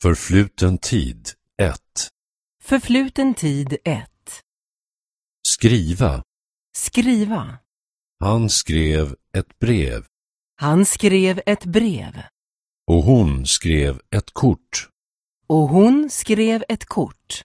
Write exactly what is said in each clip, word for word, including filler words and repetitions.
Förfluten tid ett. Förfluten tid ett. Skriva. Skriva. Han skrev ett brev. Han skrev ett brev. Och hon skrev ett kort. Och hon skrev ett kort.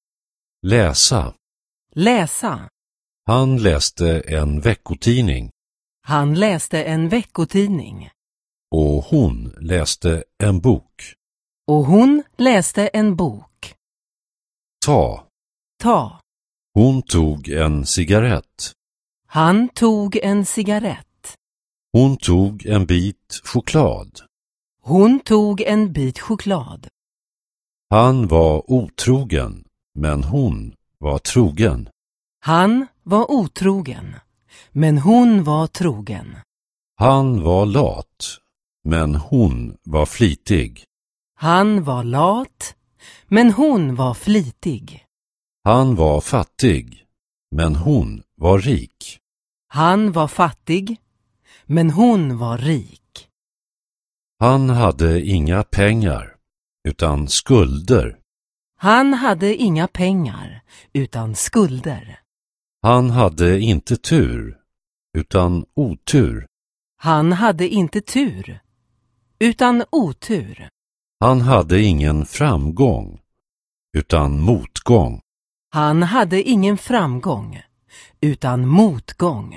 Läsa. Läsa. Han läste en veckotidning. Han läste en veckotidning. Och hon läste en bok. Och hon läste en bok. Ta. Ta. Hon tog en cigarett. Han tog en cigarett. Hon tog en bit choklad. Hon tog en bit choklad. Han var otrogen, men hon var trogen. Han var otrogen, men hon var trogen. Han var lat, men hon var flitig. Han var lat, men hon var flitig. Han var fattig, men hon var rik. Han var fattig, men hon var rik. Han hade inga pengar, utan skulder. Han hade inga pengar, utan skulder. Han hade inte tur, utan otur. Han hade inte tur, utan otur. Han hade ingen framgång, utan motgång. Han hade ingen framgång, utan motgång.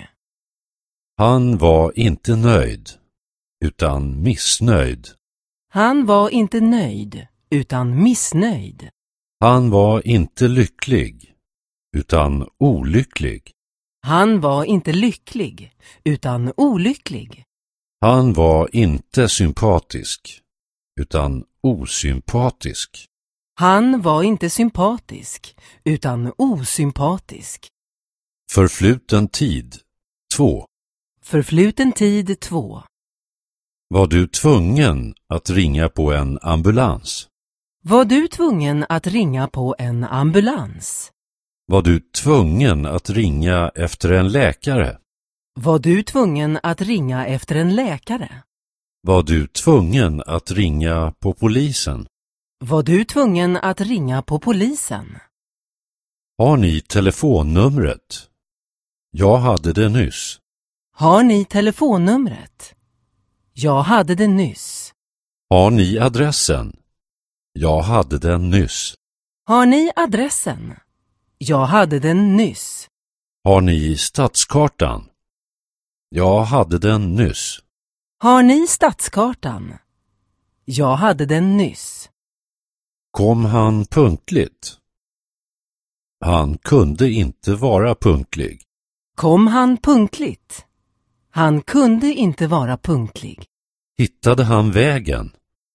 Han var inte nöjd, utan missnöjd. Han var inte nöjd, utan missnöjd. Han var inte lycklig, utan olycklig. Han var inte lycklig, utan olycklig. Han var inte sympatisk, utan osympatisk. Han var inte sympatisk, utan osympatisk. Förfluten tid två. Förfluten tid två. Var du tvungen att ringa på en ambulans? Var du tvungen att ringa på en ambulans? Var du tvungen att ringa efter en läkare? Var du tvungen att ringa efter en läkare? Var du tvungen att ringa på polisen? Var du tvungen att ringa på polisen? Har ni telefonnumret? Jag hade det nyss. Har ni telefonnumret? Jag hade det nyss. Har ni adressen? Jag hade den nyss. Har ni adressen? Jag hade den nyss. Har ni stadskartan? Jag hade den nyss. Har ni stadskartan? Jag hade den nyss. Kom han punktligt? Han kunde inte vara punktlig. Kom han punktligt? Han kunde inte vara punktlig. Hittade han vägen?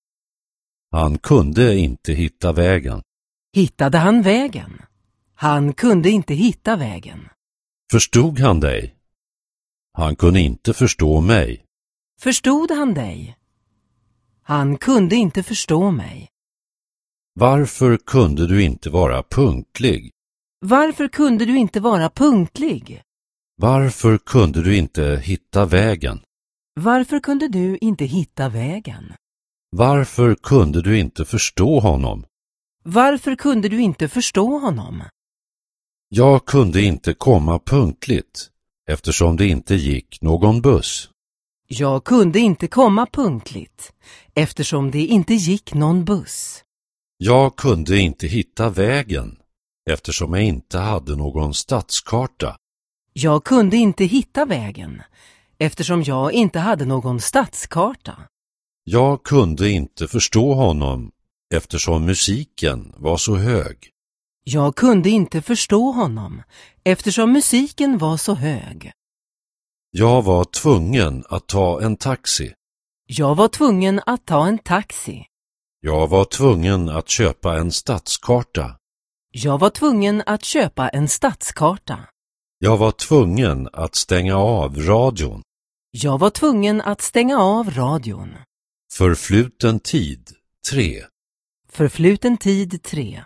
Han kunde inte hitta vägen. Hittade han vägen? Han kunde inte hitta vägen. Förstod han dig? Han kunde inte förstå mig. Förstod han dig? Han kunde inte förstå mig. Varför kunde du inte vara punktlig? Varför kunde du inte vara punktlig? Varför kunde du inte hitta vägen? Varför kunde du inte hitta vägen? Varför kunde du inte förstå honom? Varför kunde du inte förstå honom? Jag kunde inte komma punktligt eftersom det inte gick någon buss. Jag kunde inte komma punktligt eftersom det inte gick någon buss. Jag kunde inte hitta vägen eftersom jag inte hade någon stadskarta. Jag kunde inte hitta vägen eftersom jag inte hade någon stadskarta. Jag kunde inte förstå honom eftersom musiken var så hög. Jag kunde inte förstå honom eftersom musiken var så hög. Jag var tvungen att ta en taxi. Jag var tvungen att ta en taxi. Jag var tvungen att köpa en stadskarta. Jag var tvungen att köpa en stadskarta. Jag var tvungen att stänga av radion. Jag var tvungen att stänga av radion. Förfluten tid tre. Förfluten tid tre.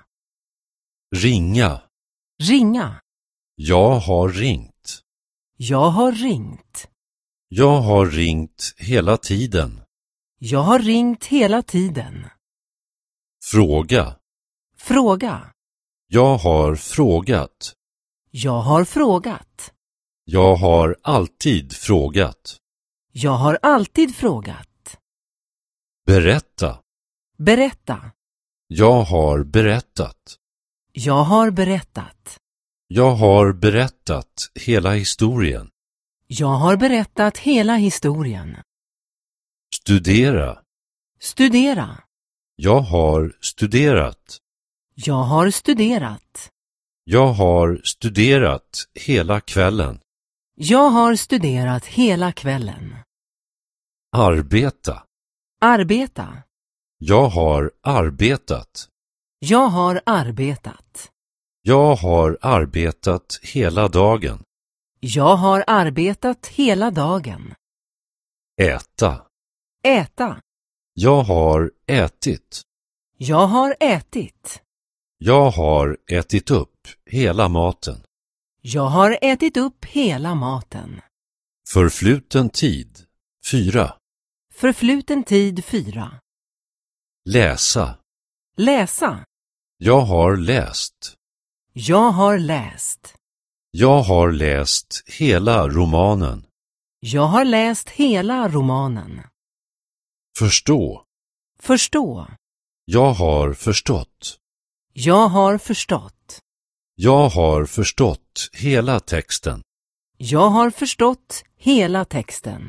Ringa. Ringa. Jag har ringt. Jag har ringt. Jag har ringt hela tiden. Jag har ringt hela tiden. Fråga. Fråga. Jag har frågat. Jag har frågat. Jag har alltid frågat. Jag har alltid frågat. Berätta. Berätta. Jag har berättat. Jag har berättat. Jag har berättat hela historien. Jag har berättat hela historien. Studera. Studera. Jag har studerat. Jag har studerat. Jag har studerat hela kvällen. Jag har studerat hela kvällen. Arbeta. Arbeta. Jag har arbetat. Jag har arbetat. Jag har arbetat hela dagen. Jag har arbetat hela dagen. Äta. Äta. Jag har ätit. Jag har ätit. Jag har ätit upp hela maten. Jag har ätit upp hela maten. Förfluten tid. Fyra. Förfluten tid fyra. Läsa. Läsa. Jag har läst. Jag har läst. Jag har läst hela romanen. Jag har läst hela romanen. Förstå. Förstå. Jag har förstått. Jag har förstått. Jag har förstått hela texten. Jag har förstått hela texten.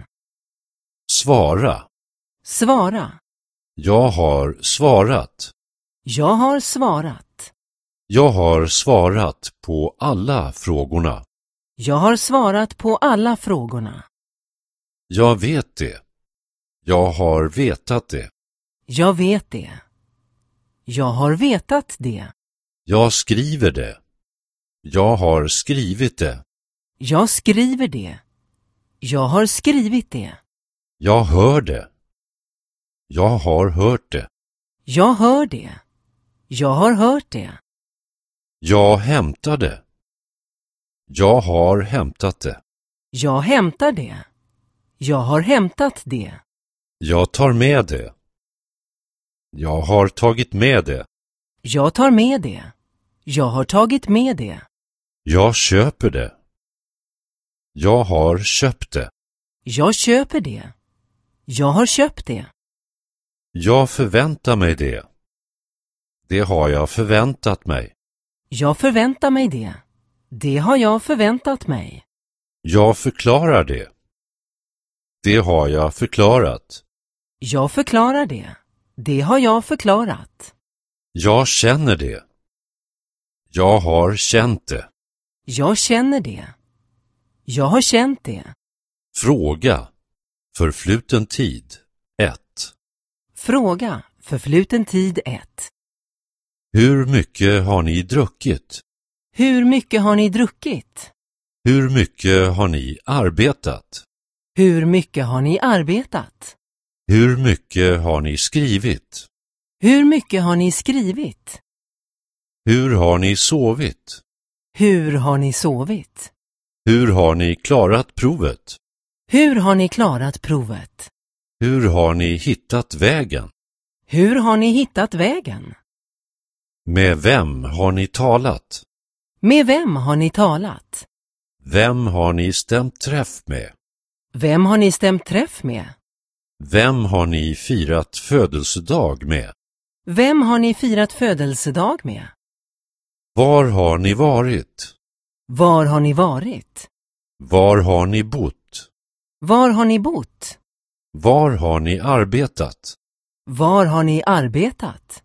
Svara. Svara. Jag har svarat. Jag har svarat. Jag har svarat på alla frågorna. Jag har svarat på alla frågorna. Jag vet det. Jag har vetat det. Jag vet det. Jag har vetat det. Jag skriver det. Jag har skrivit det. Jag skriver det. Jag har skrivit det. Jag hör det. Jag har hört det. Jag hör det. Jag har hört det. Jag hämtar det. Jag har hämtat det. Jag hämtar det. Jag har hämtat det. Jag tar med det. Jag har tagit med det. Jag tar med det. Jag har tagit med det. Jag köper det. Jag har köpt det. Jag köper det. Jag har köpt det. Jag förväntar mig det. Det har jag förväntat mig. Jag förväntar mig det. Det har jag förväntat mig. Jag förklarar det. Det har jag förklarat. Jag förklarar det. Det har jag förklarat. Jag känner det. Jag har känt det. Jag känner det. Jag har känt det. Fråga. Förfluten tid. ett. Fråga. Förfluten tid ett. Hur mycket har ni druckit? Hur mycket har ni druckit? Hur mycket har ni arbetat? Hur mycket har ni arbetat? Hur mycket har ni skrivit? Hur mycket har ni skrivit? Hur har ni sovit? Hur har ni sovit? Hur har ni klarat provet? Hur har ni klarat provet? Hur har ni hittat vägen? Hur har ni hittat vägen? Med vem har ni talat? Med vem har ni talat? Vem har ni stämt träff med? Vem har ni stämt träff med? Vem har ni firat födelsedag med? Vem har ni firat födelsedag med? Var har ni varit? Var har ni varit? Var har ni bott? Var har ni bott? Var har ni arbetat? Var har ni arbetat?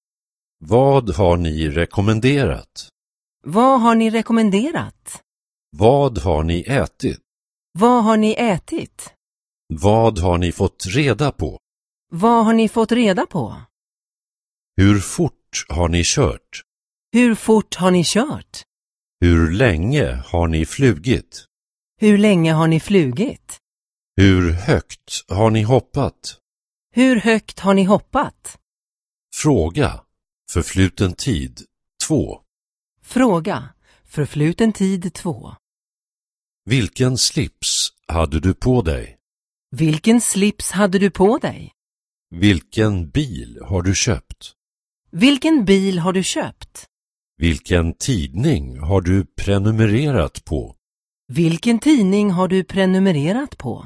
Vad har ni rekommenderat? Vad har ni rekommenderat? Vad har ni ätit? Vad har ni ätit? Vad har ni fått reda på? Vad har ni fått reda på? Hur fort har ni kört? Hur fort har ni kört? Hur länge har ni flugit? Hur länge har ni flugit? Hur högt har ni hoppat? Hur högt har ni hoppat? Fråga. Förfluten tid. två. Fråga. Förfluten tid två. Vilken slips hade du på dig? Vilken slips hade du på dig? Vilken bil har du köpt? Vilken bil har du köpt? Vilken tidning har du prenumererat på? Vilken tidning har du prenumererat på?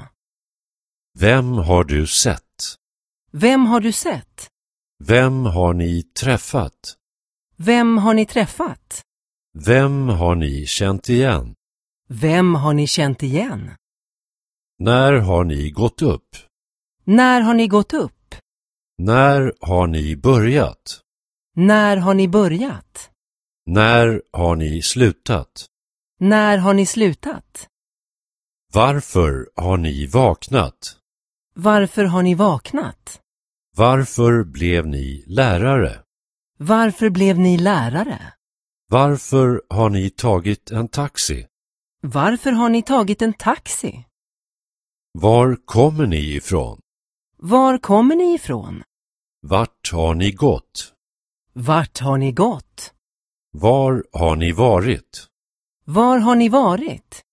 Vem har du sett? Vem har du sett? Vem har ni träffat? Vem har ni träffat? Vem har ni känt igen? Vem har ni känt igen? När har ni gått upp? När har ni gått upp? När har ni börjat? När har ni börjat? När har ni slutat? När har ni slutat? Varför har ni vaknat? Varför har ni vaknat? Varför blev ni lärare? Varför blev ni lärare? Varför har ni tagit en taxi? Varför har ni tagit en taxi? Var kommer ni ifrån? Var kommer ni ifrån? Vart har ni gått? Vart har ni gått? Var har ni varit? Var har ni varit?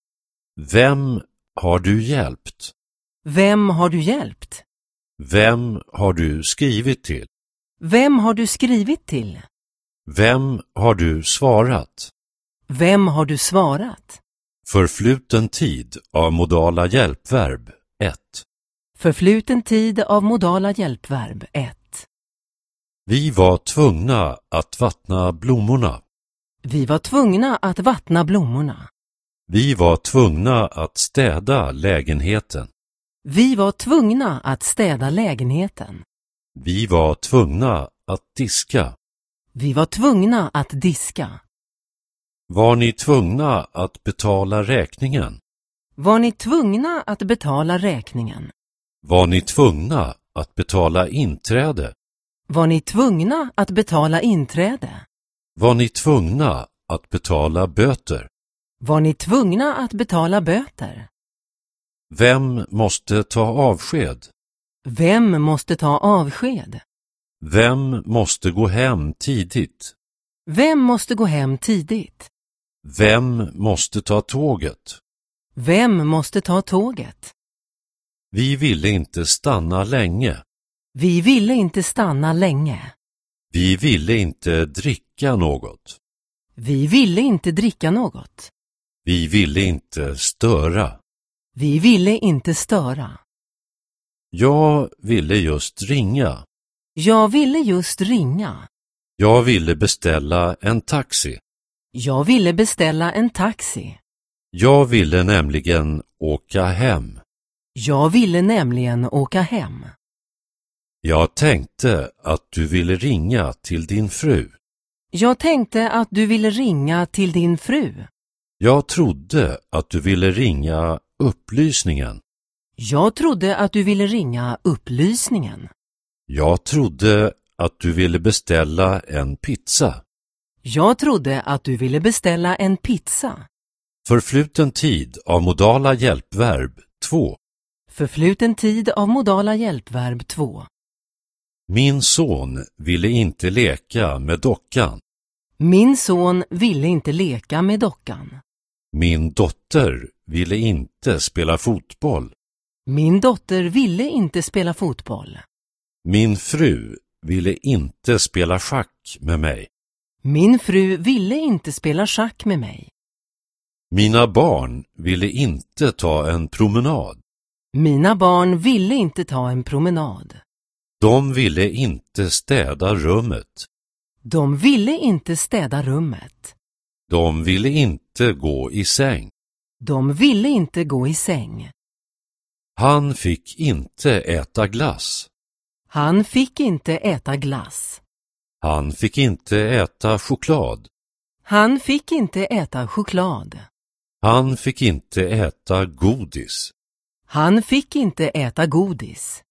Vem har du hjälpt? Vem har du hjälpt? Vem har du skrivit till? Vem har du skrivit till? Vem har du svarat? Vem har du svarat? Förfluten tid av modala hjälpverb ett. Förfluten tid av modala hjälpverb ett. Vi var tvungna att vattna blommorna. Vi var tvungna att vattna blommorna. Vi var tvungna att städa lägenheten. Vi var tvungna att städa lägenheten. Vi var tvungna att diska. Vi var tvungna att diska. Var ni tvungna att betala räkningen? Var ni tvungna att betala räkningen? Var ni tvungna att betala inträde? Var ni tvungna att betala inträde? Var ni tvungna att betala böter? Var ni tvungna att betala böter? Vem måste ta avsked? Vem måste ta avsked? Vem måste gå hem tidigt? Vem måste gå hem tidigt? Vem måste ta tåget? Vem måste ta tåget? Vi ville inte stanna länge. Vi ville inte stanna länge. Vi ville inte dricka något. Vi ville inte dricka något. Vi ville inte störa. Vi ville inte störa. Jag ville just ringa. Jag ville just ringa. Jag ville beställa en taxi. Jag ville beställa en taxi. Jag ville nämligen åka hem. Jag ville nämligen åka hem. Jag tänkte att du ville ringa till din fru. Jag tänkte att du ville ringa till din fru. Jag trodde att du ville ringa upplysningen. Jag trodde att du ville ringa upplysningen. Jag trodde att du ville beställa en pizza. Jag trodde att du ville beställa en pizza. Förfluten tid av modala hjälpverb två. Förfluten tid av modala hjälpverb två. Min son ville inte leka med dockan. Min son ville inte leka med dockan. Min dotter ville inte spela fotboll. Min dotter ville inte spela fotboll. Min fru ville inte spela schack med mig. Min fru ville inte spela schack med mig. Mina barn ville inte ta en promenad. Mina barn ville inte ta en promenad. De ville inte städa rummet. De ville inte städa rummet. De ville inte gå i säng. De ville inte gå i säng. Han fick inte äta glass. Han fick inte äta glass. Han fick inte äta choklad. Han fick inte äta choklad. Han fick inte äta godis. Han fick inte äta godis.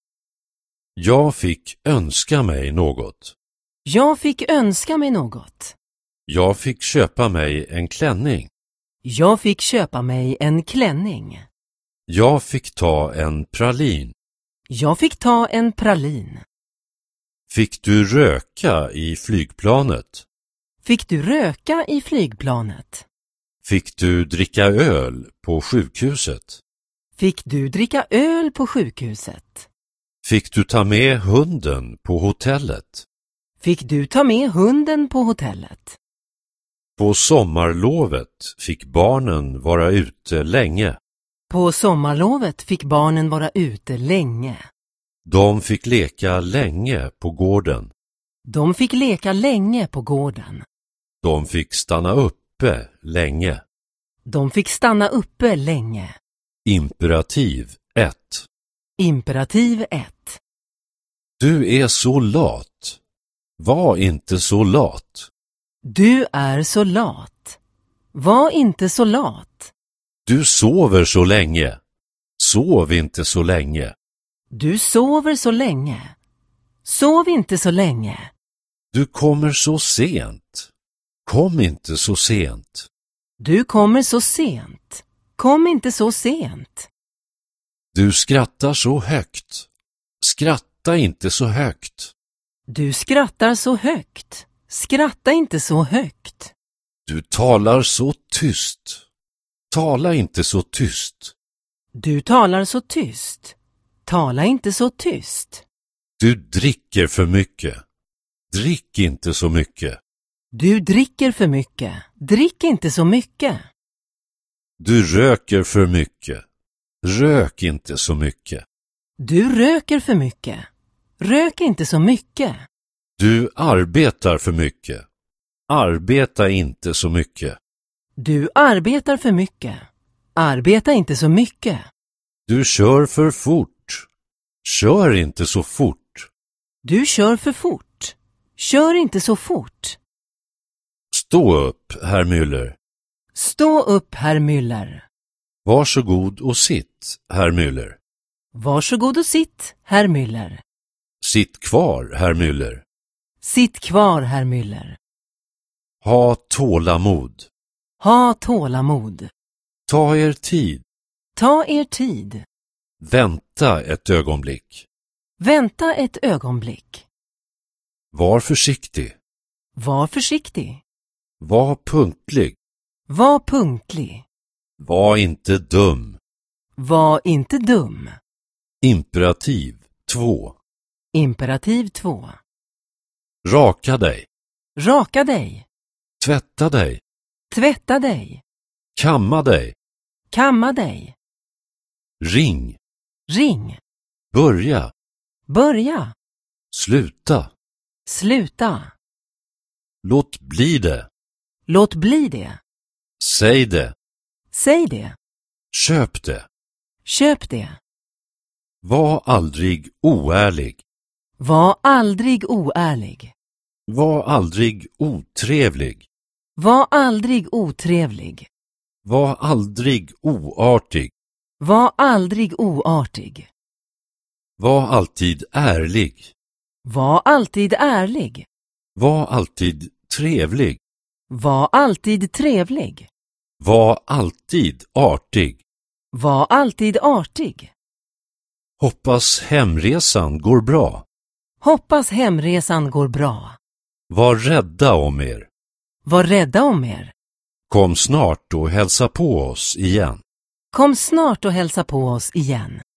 Jag fick önska mig något. Jag fick önska mig något. Jag fick köpa mig en klänning. Jag fick köpa mig en klänning. Jag fick ta en pralin. Jag fick ta en pralin. Fick du röka i flygplanet? Fick du röka i flygplanet? Fick du dricka öl på sjukhuset? Fick du dricka öl på sjukhuset? Fick du ta med hunden på hotellet? Fick du ta med hunden på hotellet? På sommarlovet fick barnen vara ute länge. På sommarlovet fick barnen vara ute länge. De fick leka länge på gården. De fick leka länge på gården. De fick stanna uppe länge. De fick stanna uppe länge. Imperativ ett. Imperativ ett. Du är så lat. Var inte så lat. Du är så lat. Var inte så lat. Du sover så länge. Sov inte så länge. Du sover så länge. Sov inte så länge. Du kommer så sent. Kom inte så sent. Du kommer så sent. Kom inte så sent. Du skrattar så högt. Skratta inte så högt. Du skrattar så högt. Skratta inte så högt. Du talar så tyst. Tala inte så tyst. Du talar så tyst. Tala inte så tyst. Du dricker för mycket. Drick inte så mycket. Du dricker för mycket. Drick inte så mycket. Du röker för mycket. Rök inte så mycket. Du röker för mycket. Rök inte så mycket. Du arbetar för mycket. Arbeta inte så mycket. Du arbetar för mycket. Arbeta inte så mycket. Du kör för fort. Kör inte så fort. Du kör för fort. Kör inte så fort. Stå upp, herr Müller. Stå upp, herr Müller. Varsågod och sitt, herr Müller. Varsågod och sitt, herr Müller. Sitt kvar, herr Müller. Sitt kvar, herr Müller. Ha tålamod. Ha tålamod. Ta er tid. Ta er tid. Vänta ett ögonblick. Vänta ett ögonblick. Var försiktig. Var försiktig. Var punktlig. Var punktlig. Var inte dum. Var inte dum. Imperativ två. Imperativ två. Raka dig. Raka dig. Tvätta dig. Tvätta dig. Kamma dig. Kamma dig. Ring. Ring. Börja. Börja. Sluta. Sluta. Låt bli det. Låt bli det. Säg det. Säg det. Köp det. Köp det. Var aldrig oärlig. Var aldrig oärlig. Var aldrig otrevlig. Var aldrig otrevlig. Var aldrig oartig. Var aldrig oartig. Var alltid ärlig. Var alltid ärlig. Var alltid trevlig. Var alltid trevlig. Var alltid artig. Var alltid artig. Hoppas hemresan går bra. Hoppas hemresan går bra. Var rädda om er. Var rädda om er. Kom snart och hälsa på oss igen. Kom snart och hälsa på oss igen.